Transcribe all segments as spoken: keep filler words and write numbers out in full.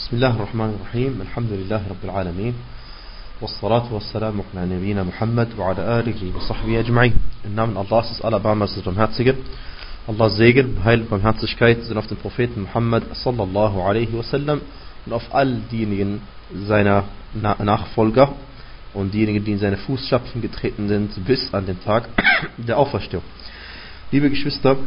بسم الله الرحمن الرحيم الحمد لله رب العالمين والصلاة والسلام على نبينا Muhammad وعلى آله وصحبه أجمعين. Im Namen Allahs des Allerbarmers Barmherzigen. Allahs Segen, Heil und Barmherzigkeit sind auf den Propheten Muhammad sallallahu alaihi wasallam und auf all diejenigen seiner Nachfolger und diejenigen, die in seine Fußstapfen getreten sind bis an den Tag der Auferstehung. Liebe Geschwister,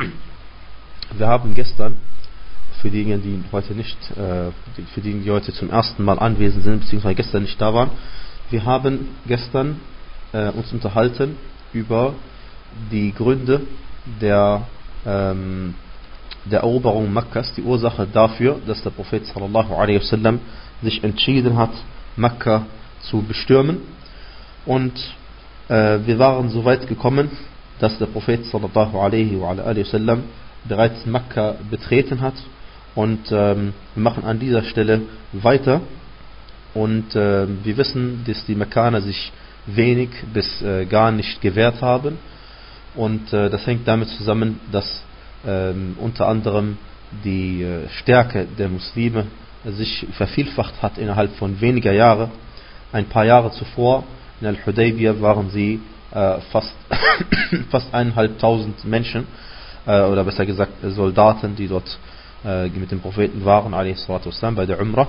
wir haben gestern, für diejenigen, die heute nicht, äh, für diejenigen, die heute zum ersten Mal anwesend sind, beziehungsweise gestern nicht da waren, wir haben gestern äh, uns unterhalten über die Gründe der, ähm, der Eroberung Mekkas, die Ursache dafür, dass der Prophet sallallahu alaihi wasallam sich entschieden hat, Mekka zu bestürmen. Und äh, wir waren so weit gekommen, dass der Prophet sallallahu alaihi wasallam bereits Mekka betreten hat. Und ähm, wir machen an dieser Stelle weiter. Und äh, wir wissen, dass die Mekkaner sich wenig bis äh, gar nicht gewehrt haben. Und äh, das hängt damit zusammen, dass äh, unter anderem die äh, Stärke der Muslime sich vervielfacht hat innerhalb von weniger Jahren. Ein paar Jahre zuvor in Al-Hudaybiyah waren sie äh, fast fast eineinhalbtausend Menschen äh, oder besser gesagt Soldaten, die dort äh, mit dem Propheten waren, alaihi salatu wassalam, bei der Umrah.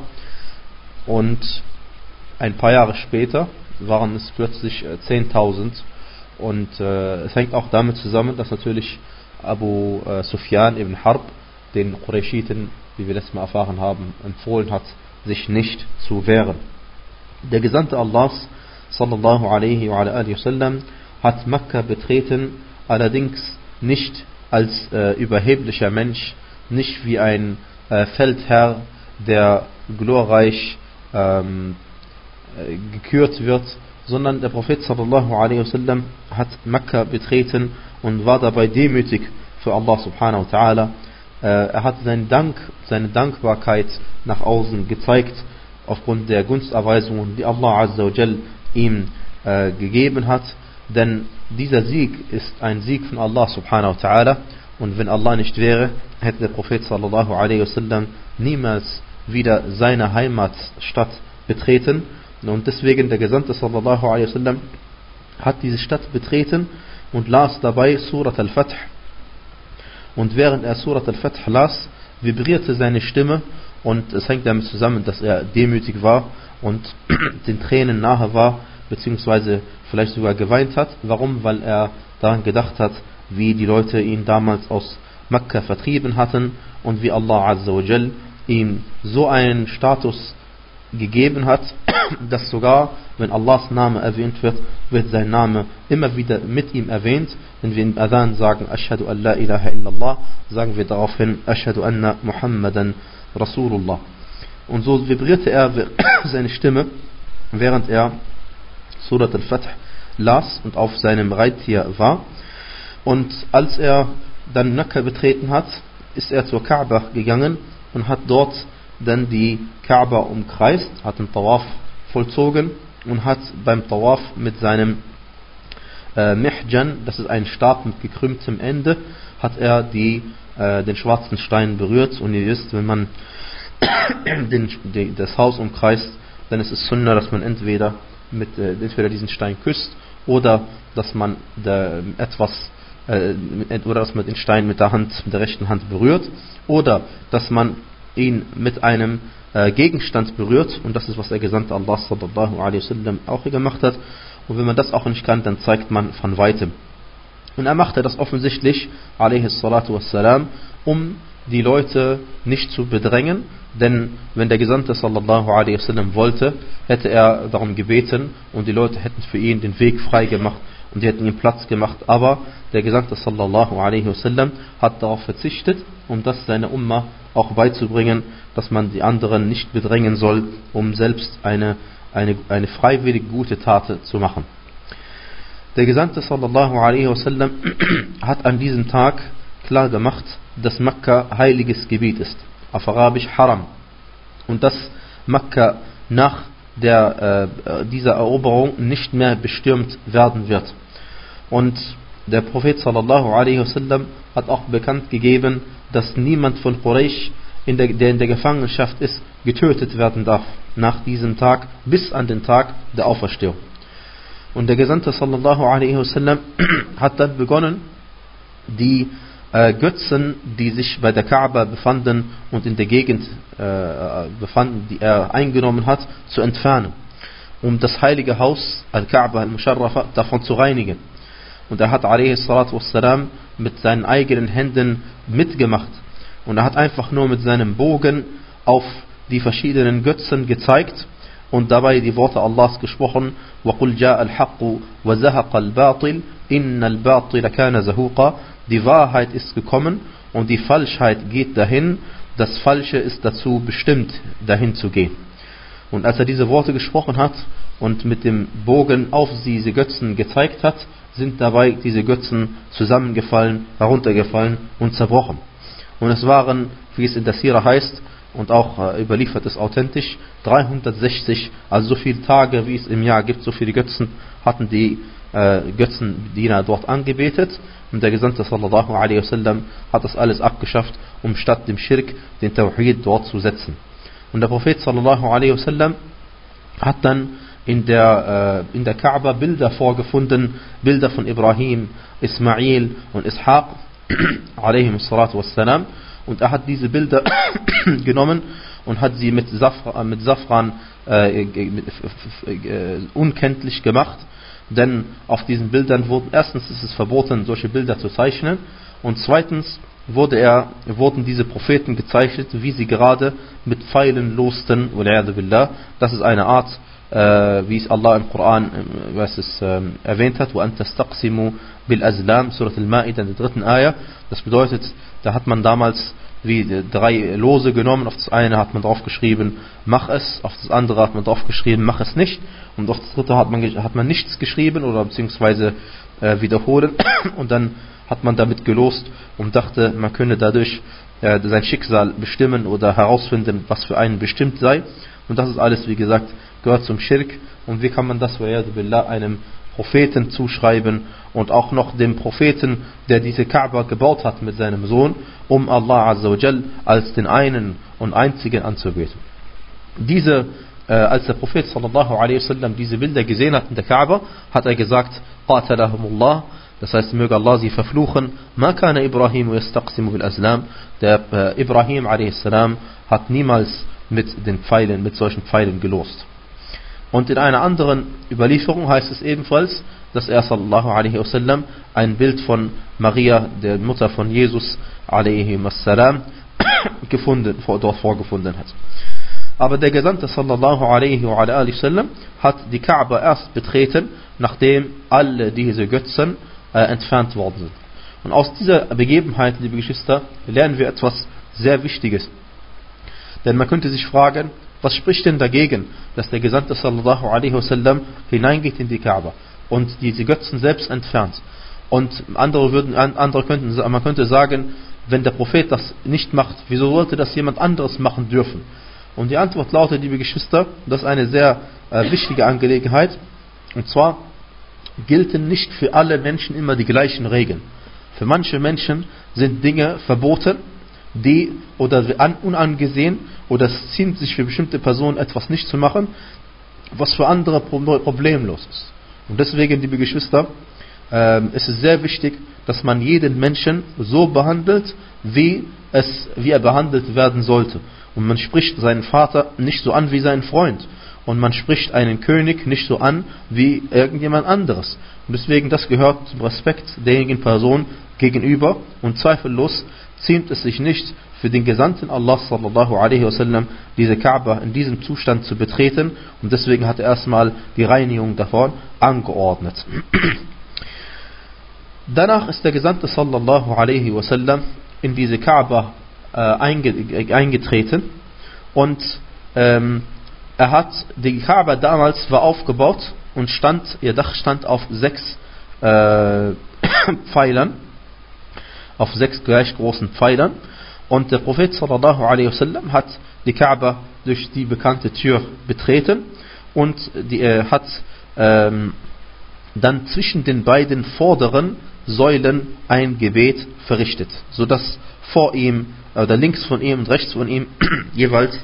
Und ein paar Jahre später waren es plötzlich äh, zehntausend. Und äh, es hängt auch damit zusammen, dass natürlich Abu äh, Sufyan ibn Harb den Qurayshiten, wie wir letztes Mal erfahren haben, empfohlen hat, sich nicht zu wehren. Der Gesandte Allahs sallallahu alaihi wa alihi wasallam hat Mekka betreten, allerdings nicht als äh, überheblicher Mensch, nicht wie ein äh, Feldherr, der glorreich ähm, äh, gekürt wird, sondern der Prophet sallallahu alaihi wasallam hat Mekka betreten und war dabei demütig für Allah subhanahu wa ta'ala. Äh, er hat seinen Dank, seine Dankbarkeit nach außen gezeigt, aufgrund der Gunsterweisungen, die Allah azza wa jal ihm äh, gegeben hat. Denn dieser Sieg ist ein Sieg von Allah subhanahu wa ta'ala. Und wenn Allah nicht wäre, hätte der Prophet sallallahu alaihi wasallam niemals wieder seine Heimatstadt betreten. Und deswegen der Gesandte sallallahu alaihi wasallam hat diese Stadt betreten und las dabei Surat al-Fath. Und während er Surat al-Fath las, vibrierte seine Stimme. Und es hängt damit zusammen, dass er demütig war und den Tränen nahe war, beziehungsweise vielleicht sogar geweint hat. Warum? Weil er daran gedacht hat, wie die Leute ihn damals aus Mekka vertrieben hatten und wie Allah azza wa jal ihm so einen Status gegeben hat, dass sogar, wenn Allahs Name erwähnt wird, wird sein Name immer wieder mit ihm erwähnt. Wenn wir im Adhan sagen, Ashhadu an la ilaha illallah, sagen wir daraufhin, Ashhadu anna Muhammadan Rasulullah. Und so vibrierte er seine Stimme, während er Surat al-Fath las und auf seinem Reittier war. Und als er dann Mekka betreten hat, ist er zur Kaaba gegangen und hat dort dann die Kaaba umkreist, hat den Tawaf vollzogen und hat beim Tawaf mit seinem äh, Mihjan, das ist ein Stab mit gekrümmtem Ende, hat er die, äh, den schwarzen Stein berührt. Und ihr wisst, wenn man den, die, das Haus umkreist, dann ist es Sunnah, dass man entweder mit äh, entweder diesen Stein küsst oder dass man da etwas äh, oder dass man den Stein mit der Hand, mit der rechten Hand berührt, oder dass man ihn mit einem äh, Gegenstand berührt. Und das ist, was der Gesandte Allah sallallahu alaihi wasallam auch gemacht hat. Und wenn man das auch nicht kann, dann zeigt man von weitem. Und er machte das offensichtlich, alaihi salatu wassalam, um die Leute nicht zu bedrängen, denn wenn der Gesandte sallallahu alaihi wasallam wollte, hätte er darum gebeten und die Leute hätten für ihn den Weg frei gemacht und die hätten ihm Platz gemacht. Aber der Gesandte sallallahu alaihi wasallam hat darauf verzichtet, um das seiner Umma auch beizubringen, dass man die anderen nicht bedrängen soll, um selbst eine, eine, eine freiwillig gute Tat zu machen. Der Gesandte sallallahu alaihi wasallam hat an diesem Tag klar gemacht, dass Mekka heiliges Gebiet ist, auf Arabisch Haram, und dass Mekka nach der, äh, dieser Eroberung nicht mehr bestürmt werden wird. Und der Prophet sallallahu alaihi wasallam hat auch bekannt gegeben, dass niemand von Quraysh in der, der in der Gefangenschaft ist, getötet werden darf nach diesem Tag bis an den Tag der Auferstehung. Und der Gesandte sallallahu alaihi wasallam hat dann begonnen, die äh, Götzen, die sich bei der Kaaba befanden und in der Gegend äh, befanden, die er eingenommen hat, zu entfernen, um das heilige Haus Al-Kaaba Al-Musharrafa davon zu reinigen. Und er hat alaihi salatu wassalam mit seinen eigenen Händen mitgemacht. Und er hat einfach nur mit seinem Bogen auf die verschiedenen Götzen gezeigt und dabei die Worte Allahs gesprochen: وَقُلْ جَاءَ الْحَقُّ وَزَهَقَ الْبَاطِلِ إِنَّ الْبَاطِلَ كَانَ زَهُوقًا. Die Wahrheit ist gekommen und die Falschheit geht dahin, das Falsche ist dazu bestimmt, dahin zu gehen. Und als er diese Worte gesprochen hat und mit dem Bogen auf diese Götzen gezeigt hat, sind dabei diese Götzen zusammengefallen, heruntergefallen und zerbrochen. Und es waren, wie es in der Sira heißt, und auch äh, überliefert ist authentisch, dreihundertsechzig, also so viele Tage, wie es im Jahr gibt, so viele Götzen hatten die äh, Götzendiener dort angebetet. Und der Gesandte sallallahu alaihi wasallam hat das alles abgeschafft, um statt dem Schirk den Tawhid dort zu setzen. Und der Prophet sallallahu alaihi wasallam hat dann in der, äh, in der Kaaba Bilder vorgefunden, Bilder von Ibrahim, Ismail und Ishaq alaihi salatu wassalam. Und er hat diese Bilder genommen und hat sie mit Safran, mit Safran äh, mit, äh, unkenntlich gemacht. Denn auf diesen Bildern wurden, erstens ist es verboten, solche Bilder zu zeichnen, und zweitens wurde er, wurden diese Propheten gezeichnet, wie sie gerade mit Pfeilen losten. Das ist eine Art, äh, wie es Allah im Koran äh, was es, äh, erwähnt hat, وَأَن تَسْتَقْسِمُوا بِالْأَزْلَامِ, Surat al-Ma'ida, in der dritten Ayah. Das bedeutet, da hat man damals wie drei Lose genommen. Auf das eine hat man drauf geschrieben, mach es, auf das andere hat man drauf geschrieben, mach es nicht, und auf das dritte hat man, hat man nichts geschrieben oder beziehungsweise äh, wiederholen, und dann hat man damit gelost und dachte, man könne dadurch äh, sein Schicksal bestimmen oder herausfinden, was für einen bestimmt sei. Und das ist alles, wie gesagt, gehört zum Schirk. Und wie kann man das einem Propheten zuschreiben und auch noch dem Propheten, der diese Kaaba gebaut hat mit seinem Sohn, um Allah Azza wa Jal als den einen und einzigen anzubeten. Diese, äh, als der Prophet sallallahu alaihi wasallam diese Bilder gesehen hat in der Kaaba, hat er gesagt, qatalahumullah, das heißt, möge Allah sie verfluchen. Ma kana Ibrahim yastaqsimu bil azlam, der äh, Ibrahim alaihi salam hat niemals mit den Pfeilen, mit solchen Pfeilen gelost. Und in einer anderen Überlieferung heißt es ebenfalls, dass er sallallahu alaihi wasallam ein Bild von Maria, der Mutter von Jesus alaihi wassalam, gefunden, dort vorgefunden hat. Aber der Gesandte sallallahu alaihi wasallam hat die Kaaba erst betreten, nachdem alle diese Götzen äh, entfernt worden sind. Und aus dieser Begebenheit, liebe Geschwister, lernen wir etwas sehr Wichtiges. Denn man könnte sich fragen, was spricht denn dagegen, dass der Gesandte sallallahu alaihi wasallam hineingeht in die Kaaba und diese Götzen selbst entfernt? Und andere würden, andere könnten, man könnte sagen, wenn der Prophet das nicht macht, wieso sollte das jemand anderes machen dürfen? Und die Antwort lautet, liebe Geschwister, das ist eine sehr äh, wichtige Angelegenheit. Und zwar gelten nicht für alle Menschen immer die gleichen Regeln. Für manche Menschen sind Dinge verboten, die oder unangesehen, oder es ziemt sich für bestimmte Personen etwas nicht zu machen, was für andere problemlos ist. Und deswegen, liebe Geschwister, äh, es ist sehr wichtig, dass man jeden Menschen so behandelt, wie, es, wie er behandelt werden sollte. Und man spricht seinen Vater nicht so an wie seinen Freund. Und man spricht einen König nicht so an wie irgendjemand anderes. Und deswegen, das gehört zum Respekt derjenigen Person gegenüber. Und zweifellos ziemt es sich nicht für den Gesandten Allah sallallahu alaihi wasallam, diese Kaaba in diesem Zustand zu betreten. Und deswegen hat er erstmal die Reinigung davon angeordnet. Danach ist der Gesandte sallallahu alaihi wasallam in diese Kaaba äh, eingetreten, und ähm, er hat, die Kaaba damals war aufgebaut und stand, ihr Dach stand auf sechs äh, Pfeilern, auf sechs gleich großen Pfeilern, und der Prophet sallallahu alaihi wasallam hat die Kaaba durch die bekannte Tür betreten und die, er hat ähm, dann zwischen den beiden vorderen Säulen ein Gebet verrichtet, sodass vor ihm oder links von ihm und rechts von ihm jeweils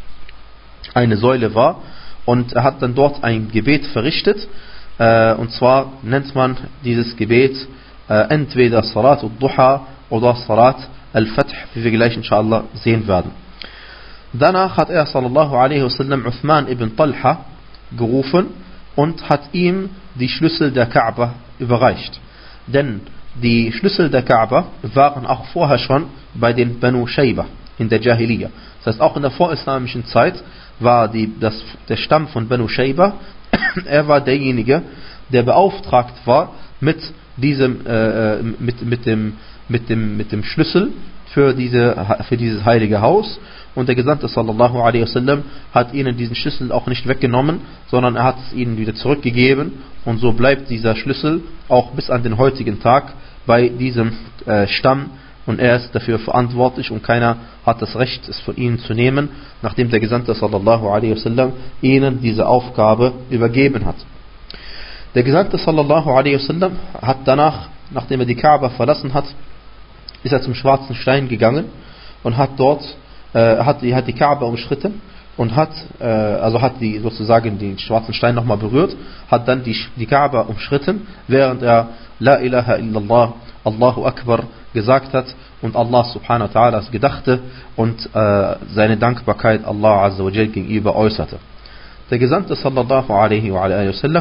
eine Säule war, und er hat dann dort ein Gebet verrichtet, äh, und zwar nennt man dieses Gebet äh, entweder Salat al-Duha oder Salat al-Fath, wie wir gleich inshallah sehen werden. Danach hat er sallallahu alaihi wasallam Uthman ibn Talha gerufen und hat ihm die Schlüssel der Kaaba überreicht. Denn die Schlüssel der Kaaba waren auch vorher schon bei den Banu Shayba in der Jahiliya. Das heißt, auch in der vorislamischen Zeit war die, das, der Stamm von Banu Shayba, er war derjenige, der beauftragt war mit diesem, äh, mit, mit dem, mit dem, mit dem Schlüssel für diese, für dieses heilige Haus. Und der Gesandte sallallahu alaihi wasallam hat ihnen diesen Schlüssel auch nicht weggenommen, sondern er hat es ihnen wieder zurückgegeben. Und so bleibt dieser Schlüssel auch bis an den heutigen Tag bei diesem äh, Stamm. Und er ist dafür verantwortlich und keiner hat das Recht, es von ihnen zu nehmen, nachdem der Gesandte sallallahu alaihi wasallam ihnen diese Aufgabe übergeben hat. Der Gesandte sallallahu alaihi wasallam hat danach, nachdem er die Kaaba verlassen hat, ist er zum schwarzen Stein gegangen und hat dort, äh, hat, die, hat die Kaaba umschritten und hat, äh, also hat die sozusagen den schwarzen Stein nochmal berührt, hat dann die, die Kaaba umschritten, während er La ilaha illallah, Allahu Akbar gesagt hat und Allah subhanahu wa ta'ala gedachte und äh, seine Dankbarkeit Allah azza wa jal gegenüber äußerte. Der Gesandte sallallahu alaihi wa alaihi wasallam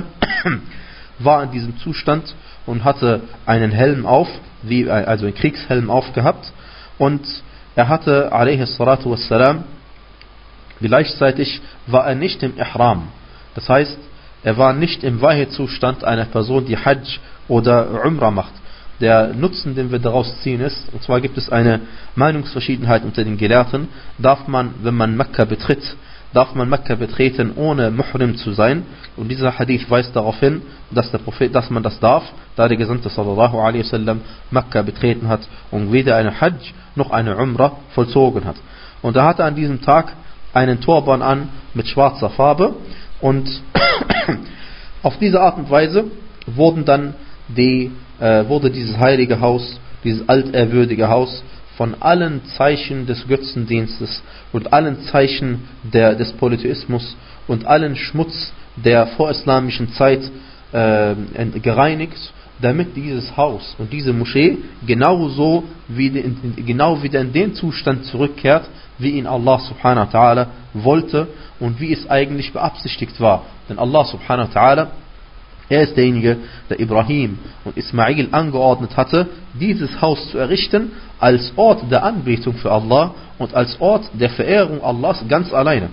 war in diesem Zustand und hatte einen Helm auf, wie, also einen Kriegshelm aufgehabt, und er hatte alaihi salatu wassalam, gleichzeitig war er nicht im Ihram. Das heißt, er war nicht im Weihezustand einer Person, die Hajj oder Umrah macht. Der Nutzen, den wir daraus ziehen, ist, und zwar gibt es eine Meinungsverschiedenheit unter den Gelehrten, darf man, wenn man Mekka betritt, darf man Mekka betreten, ohne Muhrim zu sein. Und dieser Hadith weist darauf hin, dass der Prophet, dass man das darf, da der Gesandte sallallahu alaihi wasallam Mekka betreten hat und weder eine Hajj noch eine Umrah vollzogen hat. Und er hatte an diesem Tag einen Turban an mit schwarzer Farbe, und auf diese Art und Weise wurden dann die, äh, wurde dieses heilige Haus, dieses altehrwürdige Haus von allen Zeichen des Götzendienstes und allen Zeichen der, des Polytheismus und allen Schmutz der vorislamischen Zeit äh, gereinigt, damit dieses Haus und diese Moschee genauso wie in, genau wieder in den Zustand zurückkehrt, wie ihn Allah subhanahu wa ta'ala wollte und wie es eigentlich beabsichtigt war. Denn Allah subhanahu wa ta'ala, er ist derjenige, der Ibrahim und Ismail angeordnet hatte, dieses Haus zu errichten als Ort der Anbetung für Allah und als Ort der Verehrung Allahs ganz alleine.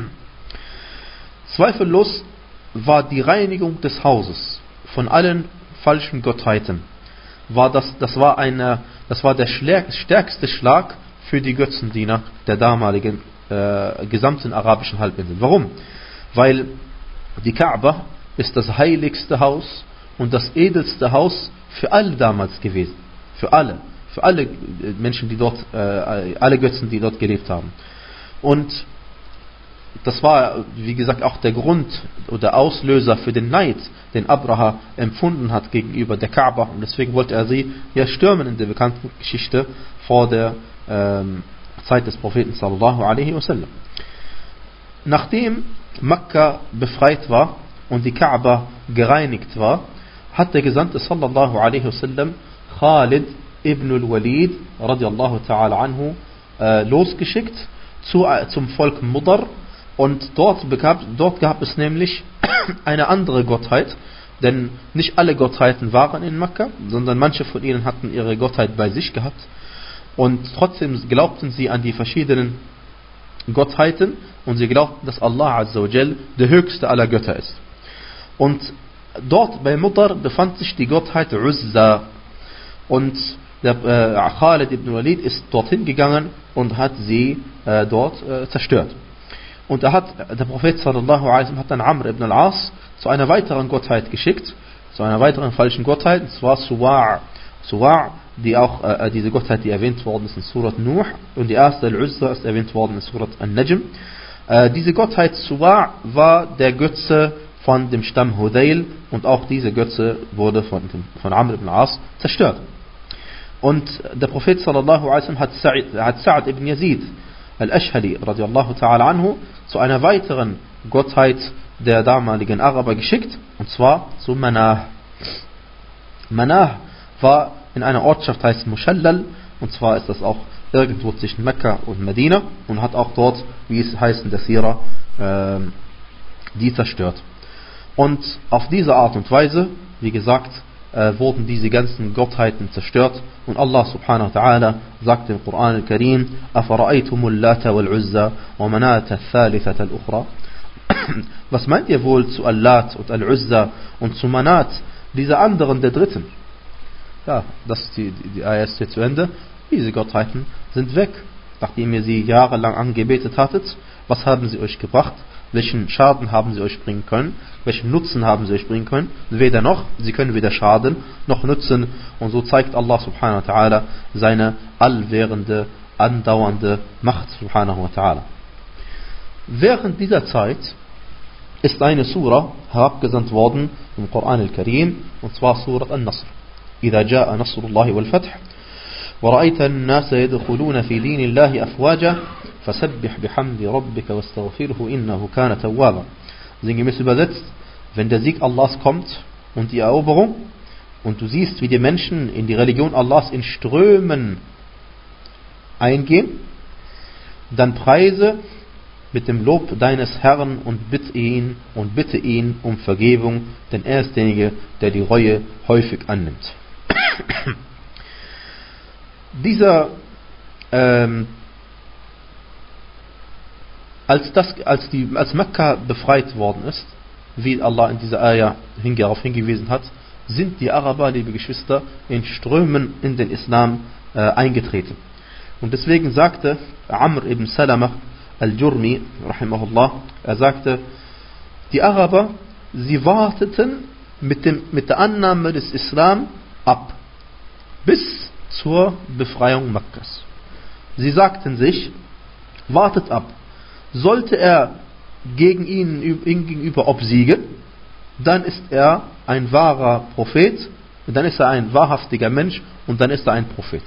Zweifellos war die Reinigung des Hauses von allen falschen Gottheiten, war das, das, war eine, das war der stärkste Schlag für die Götzendiener der damaligen äh, gesamten arabischen Halbinsel. Warum? Weil die Kaaba ist das heiligste Haus und das edelste Haus für alle damals gewesen. Für alle. Für alle Menschen, die dort, äh, alle Götzen, die dort gelebt haben. Und das war, wie gesagt, auch der Grund oder Auslöser für den Neid, den Abraha empfunden hat gegenüber der Kaaba. Und deswegen wollte er sie ja stürmen in der bekannten Geschichte vor der ähm, Zeit des Propheten sallallahu alaihi wasallam. Nachdem Mekka befreit war und die Kaaba gereinigt war, hat der Gesandte sallallahu alaihi wasallam Khalid ibn al-Walid radiallahu ta'ala anhu äh, losgeschickt zu, äh, zum Volk Mudar, und dort, begab, dort gab es nämlich eine andere Gottheit, denn nicht alle Gottheiten waren in Mekka, sondern manche von ihnen hatten ihre Gottheit bei sich gehabt, und trotzdem glaubten sie an die verschiedenen Gottheiten und sie glaubten, dass Allah azza wa jal der höchste aller Götter ist. Und dort bei Mudar befand sich die Gottheit Uzza, und der äh, Khalid ibn Walid ist dorthin gegangen und hat sie äh, dort äh, zerstört. Und er hat, der Prophet sallallahu alaihi wasallam hat dann Amr ibn al-As zu einer weiteren Gottheit geschickt, zu einer weiteren falschen Gottheit, und zwar Suwa'. Suwa', die auch, äh, diese Gottheit, die erwähnt worden ist in Surat Nuh, und die erste Al-Uzza ist erwähnt worden in Surat An-Najm. Äh, diese Gottheit Suwa' war der Götze von dem Stamm Hudayl, und auch diese Götze wurde von, dem, von Amr ibn al-As zerstört. Und der Prophet sallallahu alaihi wasallam hat Sa'id, hat Sa'd ibn Yazid al-Ashhali radiallahu ta'ala anhu zu einer weiteren Gottheit der damaligen Araber geschickt, und zwar zu Manah. Manah war in einer Ortschaft, heißt Mushallal, und zwar ist das auch irgendwo zwischen Mekka und Medina und hat auch dort, wie es heißt in der Sira, äh, die zerstört. Und auf diese Art und Weise, wie gesagt, äh, wurden diese ganzen Gottheiten zerstört, und Allah subhanahu wa ta'ala sagt im Koran al-Karim: أَفَرَأَيْتُمُ اللَّاتَ وَالْعُزَّى وَمَنَاةَ الثَّالِثَةَ الْأُخْرَى. Was meint ihr wohl zu Allat und Al-Uzza und zu Manat, dieser anderen, der dritten? Ja, das ist die, die, die Ayah ist hier zu Ende. Diese Gottheiten sind weg, nachdem ihr sie jahrelang angebetet hattet. Was haben sie euch gebracht? Welchen Schaden haben sie euch bringen können? Welchen Nutzen haben sie euch bringen können? Weder noch, sie können weder schaden noch nutzen. Und so zeigt Allah subhanahu wa ta'ala seine allwährende, andauernde Macht subhanahu wa ta'ala. Während dieser Zeit ist eine Sura herabgesandt worden im Koran al-Karim, und zwar Surat An-Nasr. إذا جاء نصر الله والفتح ورأيت الناس يدخلون في دين الله أفواجا فسبح بحمد ربك واستغفره إنه كان توابا. Sinngemäß übersetzt: Wenn der Sieg Allahs kommt und die Eroberung, und du siehst, wie die Menschen in die Religion Allahs in Strömen eingehen, dann preise mit dem Lob deines Herrn und bitte ihn und bitte ihn um Vergebung, denn er ist derjenige, der die Reue häufig annimmt. Dieser ähm, als das als die als Mekka befreit worden ist, wie Allah in dieser Ayah darauf hingewiesen hat, sind die Araber, liebe Geschwister, in Strömen in den Islam äh, eingetreten. Und deswegen sagte Amr ibn Salama al-Jurmi rahimahullah, er sagte, die Araber, sie warteten mit dem mit der Annahme des Islam ab bis zur Befreiung Mekkas. Sie sagten sich: Wartet ab. Sollte er gegen ihn, ihm gegenüber obsiegen, dann ist er ein wahrer Prophet, dann ist er ein wahrhaftiger Mensch, und dann ist er ein Prophet.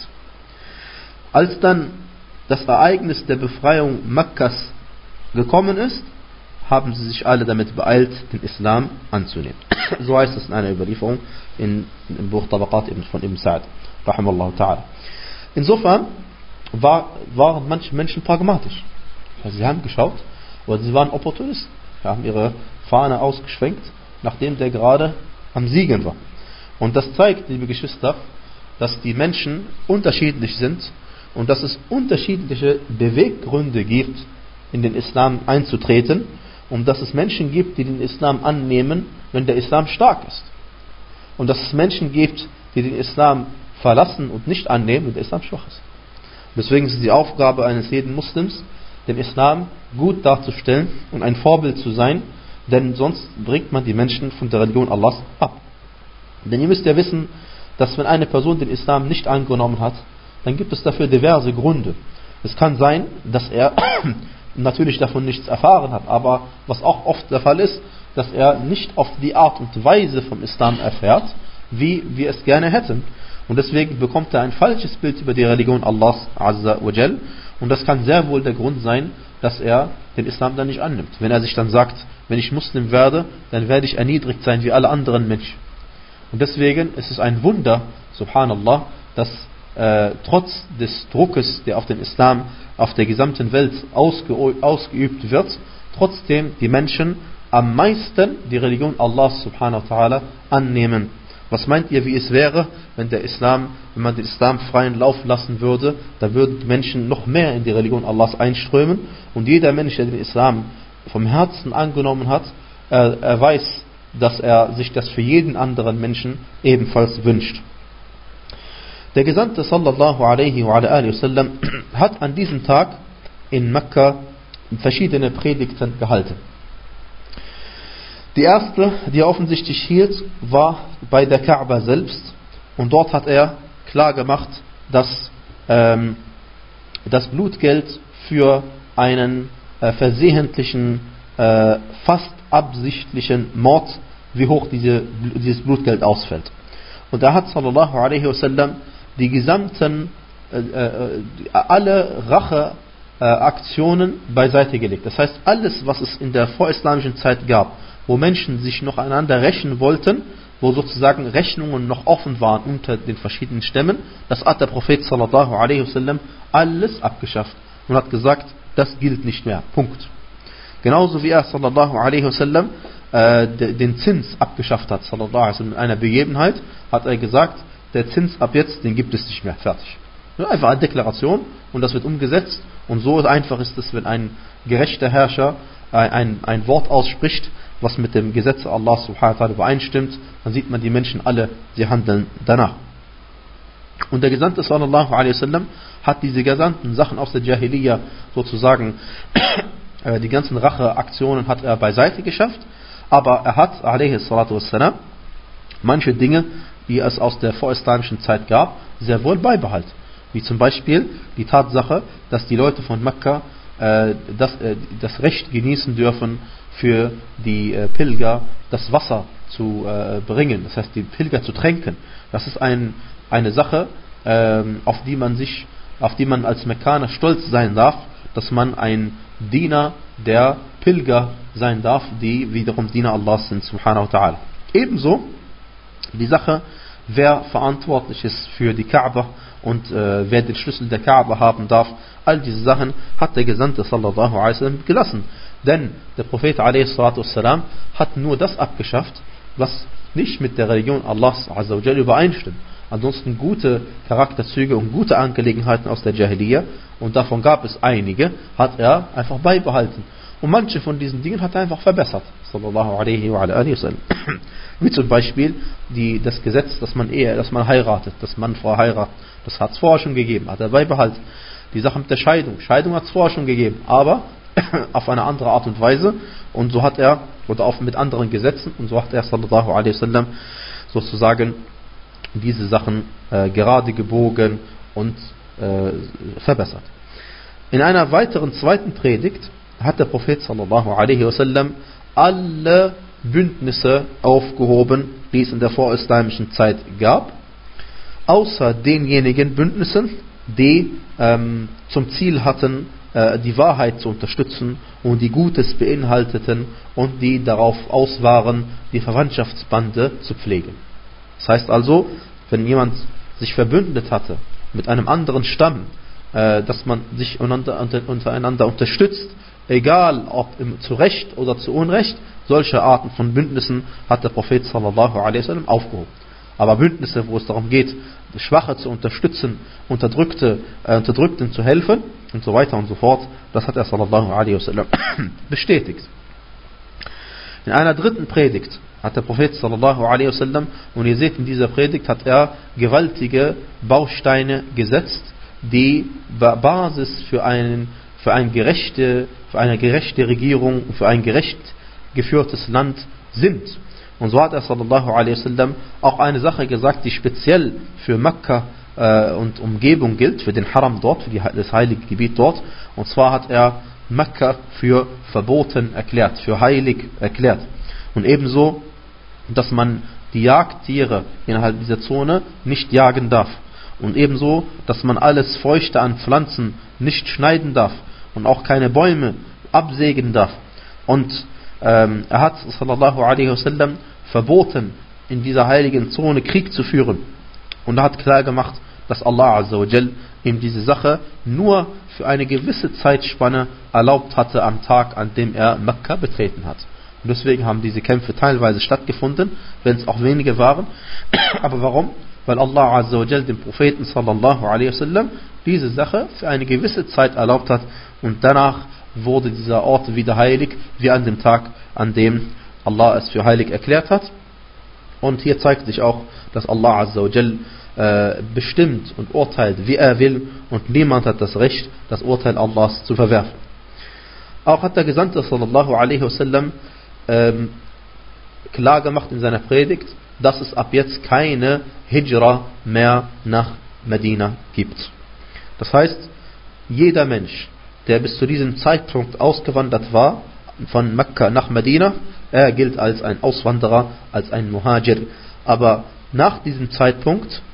Als dann das Ereignis der Befreiung Mekkas gekommen ist, haben sie sich alle damit beeilt, den Islam anzunehmen. So heißt es in einer Überlieferung in, im Buch Tabaqat von Ibn Sa'd rahimallahu ta'ala. Insofern war, waren manche Menschen pragmatisch. Also sie haben geschaut, aber sie waren Opportunisten. Sie haben ihre Fahne ausgeschwenkt, nachdem der gerade am Siegen war. Und das zeigt, liebe Geschwister, dass die Menschen unterschiedlich sind und dass es unterschiedliche Beweggründe gibt, in den Islam einzutreten, und dass es Menschen gibt, die den Islam annehmen, wenn der Islam stark ist. Und dass es Menschen gibt, die den Islam verlassen und nicht annehmen, wenn der Islam schwach ist. Deswegen ist es die Aufgabe eines jeden Muslims, den Islam gut darzustellen und ein Vorbild zu sein, denn sonst bringt man die Menschen von der Religion Allahs ab. Denn ihr müsst ja wissen, dass wenn eine Person den Islam nicht angenommen hat, dann gibt es dafür diverse Gründe. Es kann sein, dass er natürlich davon nichts erfahren hat, aber was auch oft der Fall ist, dass er nicht auf die Art und Weise vom Islam erfährt, wie wir es gerne hätten. Und deswegen bekommt er ein falsches Bild über die Religion Allahs Azza wa Jal. Und das kann sehr wohl der Grund sein, dass er den Islam dann nicht annimmt. Wenn er sich dann sagt, wenn ich Muslim werde, dann werde ich erniedrigt sein wie alle anderen Menschen. Und deswegen ist es ein Wunder, subhanallah, dass äh, trotz des Druckes, der auf den Islam auf der gesamten Welt ausge, ausgeübt wird, trotzdem die Menschen am meisten die Religion Allahs subhanahu wa ta'ala annehmen. Was meint ihr, wie es wäre, wenn der Islam, wenn man den Islam freien Lauf lassen würde, dann würden die Menschen noch mehr in die Religion Allahs einströmen, und jeder Mensch, der den Islam vom Herzen angenommen hat, er, er weiß, dass er sich das für jeden anderen Menschen ebenfalls wünscht. Der Gesandte sallallahu alaihi wa alihi wasallam hat an diesem Tag in Mekka verschiedene Predigten gehalten. Die erste, die er offensichtlich hielt, war bei der Kaaba selbst, und dort hat er klar gemacht, dass ähm, das Blutgeld für einen äh, versehentlichen, äh, fast absichtlichen Mord, wie hoch diese, dieses Blutgeld ausfällt. Und er hat sallallahu alaihi wasallam die gesamten, äh, äh, alle Racheaktionen äh, beiseite gelegt. Das heißt, alles, was es in der vorislamischen Zeit gab, wo Menschen sich noch einander rächen wollten, wo sozusagen Rechnungen noch offen waren unter den verschiedenen Stämmen, das hat der Prophet sallallahu alaihi wasallam alles abgeschafft und hat gesagt, das gilt nicht mehr. Punkt. Genauso wie er sallallahu alaihi wasallam äh, den Zins abgeschafft hat, sallallahu alaihi wasallam, in einer Begebenheit, hat er gesagt, der Zins ab jetzt, den gibt es nicht mehr. Fertig. Einfach eine Deklaration und das wird umgesetzt und so einfach ist es, wenn ein gerechter Herrscher ein, ein, ein Wort ausspricht, was mit dem Gesetz Allah subhanahu wa ta'ala übereinstimmt, dann sieht man die Menschen alle, sie handeln danach. Und der Gesandte sallallahu alaihi wasallam hat diese gesamten Sachen aus der Jahiliya sozusagen, die ganzen Racheaktionen hat er beiseite geschafft, aber er hat alaihi salatu wassalam manche Dinge, die es aus der vorislamischen Zeit gab, sehr wohl beibehalten. Wie zum Beispiel die Tatsache, dass die Leute von Mekka äh, das, äh, das Recht genießen dürfen, für die äh, Pilger das Wasser zu äh, bringen, das heißt die Pilger zu tränken. Das ist ein, eine Sache, äh, auf die man sich, auf die man als Mekkaner stolz sein darf, dass man ein Diener der Pilger sein darf, die wiederum Diener Allahs sind, subhanahu wa ta'ala. Ebenso die Sache, wer verantwortlich ist für die Kaaba und äh, wer den Schlüssel der Kaaba haben darf, all diese Sachen hat der Gesandte sallallahu alaihi wasallam gelassen. Denn der Prophet alaihi salatu wassalam hat nur das abgeschafft, was nicht mit der Religion Allahs azza wa jalla übereinstimmt. Ansonsten gute Charakterzüge und gute Angelegenheiten aus der Jahiliya, und davon gab es einige, hat er einfach beibehalten. Und manche von diesen Dingen hat er einfach verbessert. Sallallahu alaihi wa alihi wasallam. Wie zum Beispiel die, das Gesetz, dass man Ehe, dass man heiratet, dass man Frau heiratet. Das hat es vorher schon gegeben, hat er beibehalten. Die Sache mit der Scheidung. Scheidung hat es vorher schon gegeben, aber auf eine andere Art und Weise. Und so hat er, oder auch mit anderen Gesetzen, und so hat er sallallahu alaihi wasallam sozusagen diese Sachen äh, gerade gebogen und äh, verbessert. In einer weiteren zweiten Predigt hat der Prophet sallallahu alaihi wasallam alle Bündnisse aufgehoben, die es in der vorislamischen Zeit gab, außer denjenigen Bündnissen, die ähm, zum Ziel hatten, äh, die Wahrheit zu unterstützen und die Gutes beinhalteten und die darauf aus waren, die Verwandtschaftsbande zu pflegen. Das heißt also, wenn jemand sich verbündet hatte mit einem anderen Stamm, äh, dass man sich untereinander, untereinander unterstützt, egal ob im, zu Recht oder zu Unrecht, solche Arten von Bündnissen hat der Prophet sallallahu alaihi wasallam aufgehoben. Aber Bündnisse, wo es darum geht, Schwache zu unterstützen, Unterdrückte, äh, Unterdrückten zu helfen und so weiter und so fort, das hat er sallallahu alaihi wasallam bestätigt. In einer dritten Predigt hat der Prophet sallallahu alaihi wasallam, und ihr seht in dieser Predigt, hat er gewaltige Bausteine gesetzt, die Basis für, einen, für, ein gerechte, für eine gerechte Regierung, für ein gerecht geführtes Land sind. Und so hat er sallallahu alaihi wasallam auch eine Sache gesagt, die speziell für Mekka äh, und Umgebung gilt, für den Haram dort, für die, das heilige Gebiet dort. Und zwar hat er Mekka für verboten erklärt, für heilig erklärt. Und ebenso, dass man die Jagdtiere innerhalb dieser Zone nicht jagen darf. Und ebenso, dass man alles Feuchte an Pflanzen nicht schneiden darf und auch keine Bäume absägen darf. Und ähm, er hat sallallahu alaihi wasallam verboten, in dieser heiligen Zone Krieg zu führen. Und er hat klar gemacht, dass Allah azza wa jal ihm diese Sache nur für eine gewisse Zeitspanne erlaubt hatte am Tag, an dem er Mekka betreten hat. Und deswegen haben diese Kämpfe teilweise stattgefunden, wenn es auch wenige waren. Aber warum? Weil Allah azza wa jal dem Propheten sallallahu alaihi wasallam diese Sache für eine gewisse Zeit erlaubt hat, und danach wurde dieser Ort wieder heilig, wie an dem Tag, an dem Allah es für heilig erklärt hat. Und hier zeigt sich auch, dass Allah azza wa jal äh, bestimmt und urteilt, wie er will, und niemand hat das Recht, das Urteil Allahs zu verwerfen. Auch hat der Gesandte sallallahu alaihi wasallam ähm, klar gemacht in seiner Predigt, dass es ab jetzt keine Hijra mehr nach Medina gibt. Das heißt, jeder Mensch, der bis zu diesem Zeitpunkt ausgewandert war, von Mekka nach Medina, er gilt als ein Auswanderer, als ein Muhajir. Aber nach diesem Zeitpunkt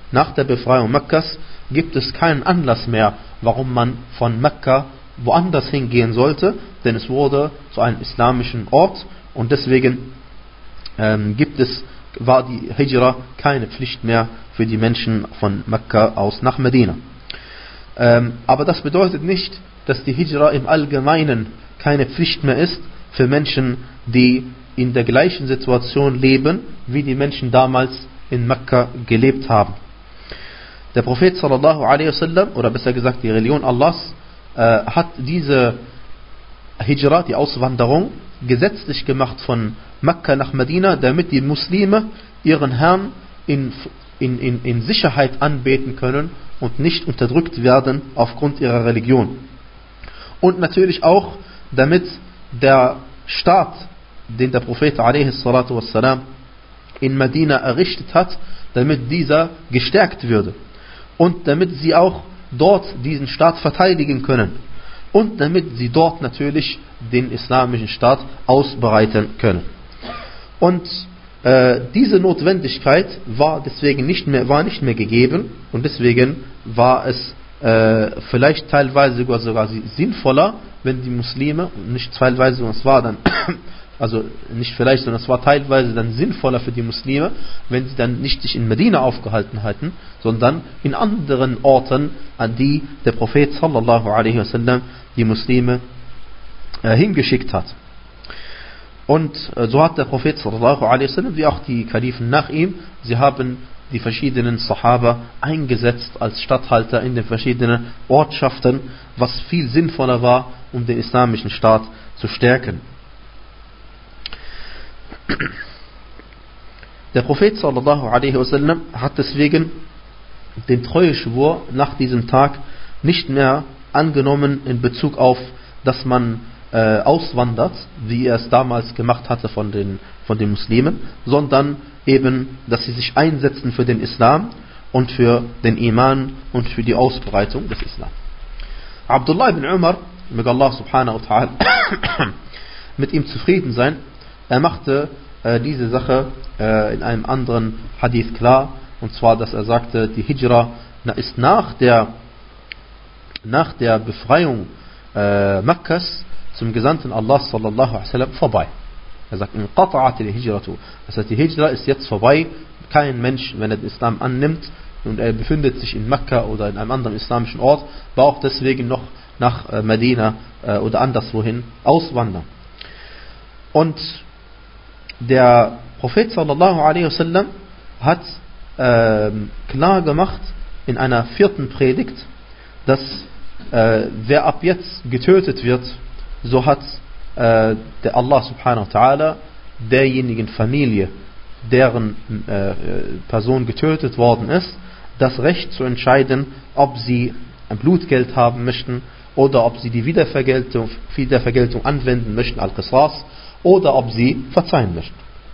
nach der Befreiung Mekkas gibt es keinen Anlass mehr, warum man von Mekka woanders hingehen sollte, denn es wurde zu einem islamischen Ort und deswegen ähm, gibt es, war die Hijra keine Pflicht mehr für die Menschen von Mekka aus nach Medina. Ähm, aber das bedeutet nicht, dass die Hijra im Allgemeinen keine Pflicht mehr ist für Menschen, die in der gleichen Situation leben, wie die Menschen damals in Mekka gelebt haben. Der Prophet sallallahu alaihi wasallam, oder besser gesagt die Religion Allahs, äh, hat diese Hijra, die Auswanderung, gesetzlich gemacht von Mekka nach Medina, damit die Muslime ihren Herrn in, in, in, in Sicherheit anbeten können und nicht unterdrückt werden aufgrund ihrer Religion. Und natürlich auch, damit der Staat, den der Prophet alaihi salatu wassalam in Medina errichtet hat, damit dieser gestärkt würde. Und damit sie auch dort diesen Staat verteidigen können. Und damit sie dort natürlich den islamischen Staat ausbreiten können. Und äh, diese Notwendigkeit war deswegen nicht mehr, war nicht mehr gegeben und deswegen war es äh, vielleicht teilweise sogar, sogar sinnvoller, wenn die Muslime, nicht teilweise, sondern es war dann, also nicht vielleicht, sondern es war teilweise dann sinnvoller für die Muslime, wenn sie dann nicht sich in Medina aufgehalten hätten, sondern in anderen Orten, an die der Prophet sallallahu alaihi wasallam die Muslime äh, hingeschickt hat. Und äh, so hat der Prophet sallallahu alaihi wasallam, wie auch die Kalifen nach ihm, sie haben die verschiedenen Sahaba eingesetzt als Statthalter in den verschiedenen Ortschaften, was viel sinnvoller war, um den islamischen Staat zu stärken. Der Prophet sallallahu alaihi wasallam hat deswegen den Treueschwur nach diesem Tag nicht mehr angenommen in Bezug auf, dass man äh, auswandert, wie er es damals gemacht hatte von den, von den Muslimen, sondern eben, dass sie sich einsetzen für den Islam und für den Iman und für die Ausbreitung des Islam. Abdullah ibn Umar, möge Allah subhanahu wa ta'ala mit ihm zufrieden sein, er machte äh, diese Sache äh, in einem anderen Hadith klar, und zwar, dass er sagte, die Hijra ist nach der, nach der Befreiung äh, Mekkas zum Gesandten Allah sallallahu alaihi wasallam vorbei. Er sagt, das heißt, die Hijra ist jetzt vorbei. Kein Mensch, wenn er den Islam annimmt und er befindet sich in Mekka oder in einem anderen islamischen Ort, braucht deswegen noch nach äh, Medina äh, oder anderswohin auswandern. Und der Prophet sallallahu alaihi wasallam hat äh, klar gemacht in einer vierten Predigt, dass äh, wer ab jetzt getötet wird, so hat äh, der Allah subhanahu wa ta'ala derjenigen Familie, deren äh, Person getötet worden ist, das Recht zu entscheiden, ob sie ein Blutgeld haben möchten oder ob sie die Wiedervergeltung, Wiedervergeltung anwenden möchten, Al-Qisas, oder ob sie verzeihen möchten.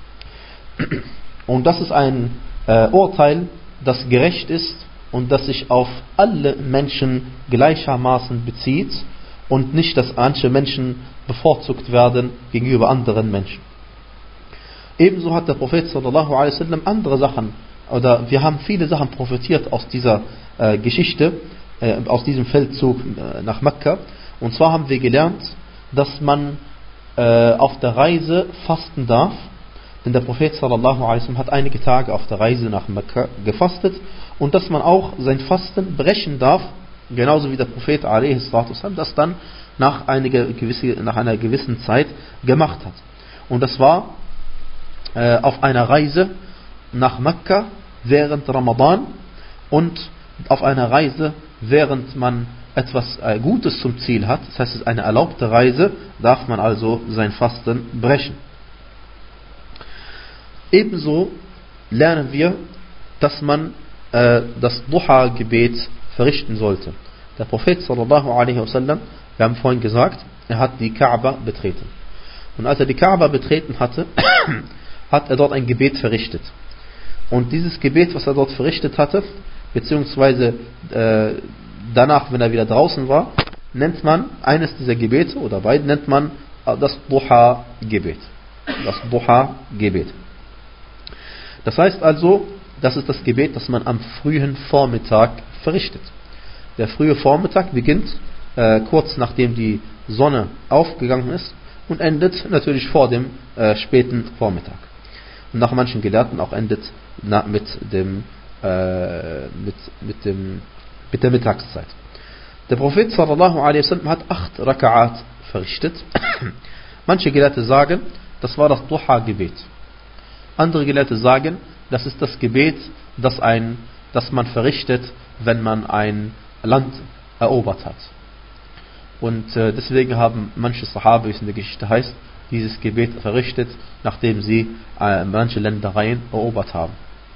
Und das ist ein äh, Urteil, das gerecht ist und das sich auf alle Menschen gleichermaßen bezieht und nicht, dass manche Menschen bevorzugt werden gegenüber anderen Menschen. Ebenso hat der Prophet sallallahu alaihi wasallam andere Sachen, oder wir haben viele Sachen profitiert aus dieser äh, Geschichte, äh, aus diesem Feldzug äh, nach Mekka. Und zwar haben wir gelernt, dass man äh, auf der Reise fasten darf, denn der Prophet sallallahu alaihi wasallam hat einige Tage auf der Reise nach Mekka gefastet, und dass man auch sein Fasten brechen darf, genauso wie der Prophet alaihi wasallam das dann nach, einige gewisse, nach einer gewissen Zeit gemacht hat. Und das war äh, auf einer Reise nach Mekka während Ramadan und auf einer Reise, während man etwas äh, Gutes zum Ziel hat. Das heißt, es ist eine erlaubte Reise, darf man also sein Fasten brechen. Ebenso lernen wir, dass man äh, das Duha-Gebet verrichten sollte. Der Prophet sallallahu alaihi wasallam, wir haben vorhin gesagt, er hat die Kaaba betreten. Und als er die Kaaba betreten hatte, hat er dort ein Gebet verrichtet. Und dieses Gebet, was er dort verrichtet hatte, beziehungsweise äh, danach, wenn er wieder draußen war, nennt man eines dieser Gebete, oder beide nennt man das Duha-Gebet. Das Duha-Gebet. Das heißt also, das ist das Gebet, das man am frühen Vormittag verrichtet. Der frühe Vormittag beginnt äh, kurz nachdem die Sonne aufgegangen ist und endet natürlich vor dem äh, späten Vormittag. Und nach manchen Gelehrten auch endet na, mit, dem, äh, mit, mit, dem, mit der Mittagszeit. Der Prophet sallallahu alaihi wasallam hat acht Raka'at verrichtet. Manche Gelehrte sagen, das war das Duha-Gebet. Andere Gelehrte sagen, das ist das Gebet, das, ein, das man verrichtet, wenn man ein Land erobert hat. Und äh, deswegen haben manche Sahabe, wie es in der Geschichte heißt, dieses Gebet verrichtet, nachdem sie äh, manche Ländereien erobert haben.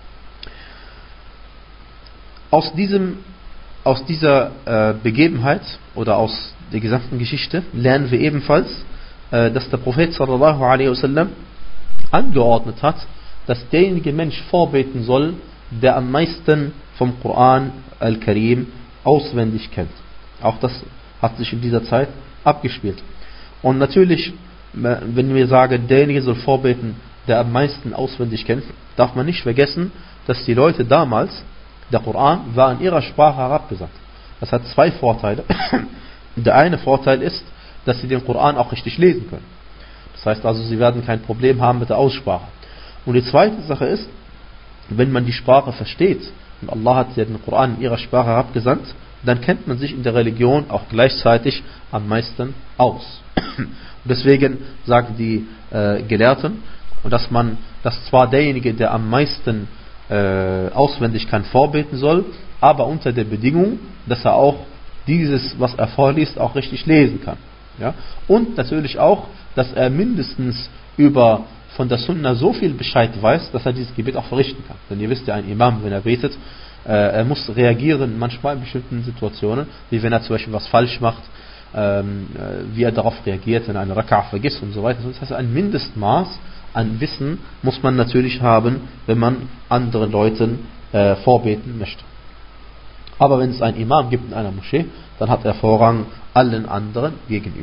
Aus, diesem, aus dieser äh, Begebenheit oder aus der gesamten Geschichte lernen wir ebenfalls, äh, dass der Prophet sallallahu alaihi wasallam angeordnet hat, dass derjenige Mensch vorbeten soll, der am meisten vom Koran al-Karim auswendig kennt. Auch das hat sich in dieser Zeit abgespielt. Und natürlich, wenn wir sagen, derjenige soll vorbeten, der am meisten auswendig kennt, darf man nicht vergessen, dass die Leute damals, der Koran war in ihrer Sprache herabgesandt. Das hat zwei Vorteile. Der eine Vorteil ist, dass sie den Koran auch richtig lesen können. Das heißt also, sie werden kein Problem haben mit der Aussprache. Und die zweite Sache ist, wenn man die Sprache versteht, und Allah hat ja den Koran in ihrer Sprache herabgesandt, dann kennt man sich in der Religion auch gleichzeitig am meisten aus. Und deswegen sagen die äh, Gelehrten, dass man, dass zwar derjenige, der am meisten äh, auswendig kann, vorbeten soll, aber unter der Bedingung, dass er auch dieses, was er vorliest, auch richtig lesen kann. Ja? Und natürlich auch, dass er mindestens über von der Sunna so viel Bescheid weiß, dass er dieses Gebet auch verrichten kann. Denn ihr wisst ja, ein Imam, wenn er betet, äh, er muss reagieren manchmal in bestimmten Situationen, wie wenn er zum Beispiel was falsch macht, ähm, äh, wie er darauf reagiert, wenn er eine Raka'a vergisst und so weiter. Das heißt, ein Mindestmaß an Wissen muss man natürlich haben, wenn man anderen Leuten äh, vorbeten möchte. Aber wenn es einen Imam gibt in einer Moschee, dann hat er Vorrang allen anderen gegenüber.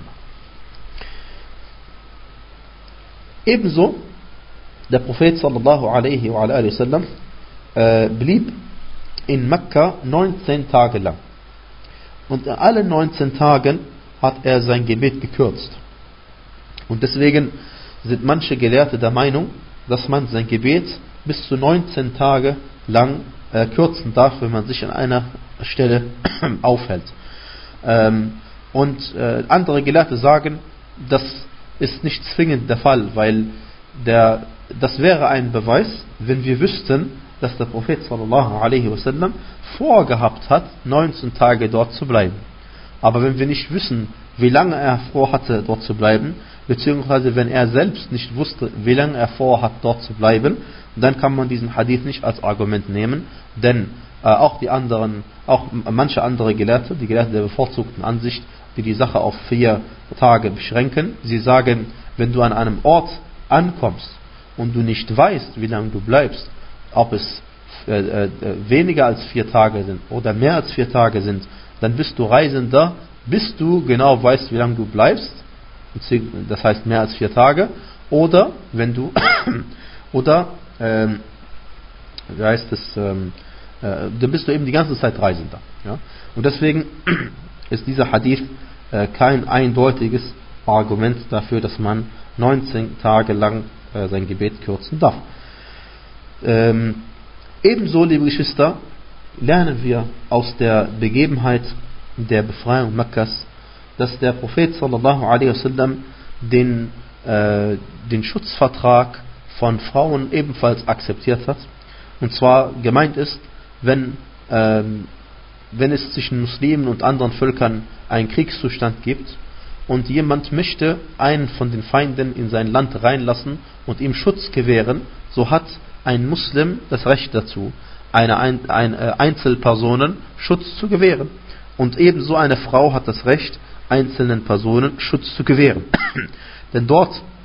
Ebenso, der Prophet sallallahu alaihi wa alaihi wasallam äh, blieb in Mekka neunzehn Tage lang. Und in allen neunzehn Tagen hat er sein Gebet gekürzt. Und deswegen sind manche Gelehrte der Meinung, dass man sein Gebet bis zu neunzehn Tage lang äh, kürzen darf, wenn man sich an einer Stelle aufhält. Ähm, und äh, andere Gelehrte sagen, das ist nicht zwingend der Fall, weil der, das wäre ein Beweis, wenn wir wüssten, dass der Prophet sallallahu alaihi wasallam vorgehabt hat, neunzehn Tage dort zu bleiben. Aber wenn wir nicht wissen, wie lange er vorhatte, dort zu bleiben, beziehungsweise wenn er selbst nicht wusste, wie lange er vorhat, dort zu bleiben, dann kann man diesen Hadith nicht als Argument nehmen, denn äh, auch die anderen, auch manche andere Gelehrte, die Gelehrte der bevorzugten Ansicht, die die Sache auf vier Tage beschränken, sie sagen, wenn du an einem Ort ankommst und du nicht weißt, wie lange du bleibst, ob es äh, äh, weniger als vier Tage sind oder mehr als vier Tage sind, dann bist du Reisender, bis du genau weißt, wie lange du bleibst, das heißt mehr als vier Tage, oder wenn du oder ähm, wie heißt es, ähm, äh, dann bist du eben die ganze Zeit Reisender. Ja? Und deswegen ist dieser Hadith äh, kein eindeutiges Argument dafür, dass man neunzehn Tage lang äh, sein Gebet kürzen darf. Ähm, ebenso, liebe Geschwister, lernen wir aus der Begebenheit der Befreiung Mekkas, dass der Prophet sallallahu alaihi wasallam den, äh, den Schutzvertrag von Frauen ebenfalls akzeptiert hat. Und zwar gemeint ist, wenn, ähm, wenn es zwischen Muslimen und anderen Völkern einen Kriegszustand gibt und jemand möchte einen von den Feinden in sein Land reinlassen und ihm Schutz gewähren, so hat ein Muslim das Recht dazu, einer ein, ein, äh, Einzelpersonen Schutz zu gewähren. Und ebenso eine Frau hat das Recht, einzelnen Personen Schutz zu gewähren. Denn dort,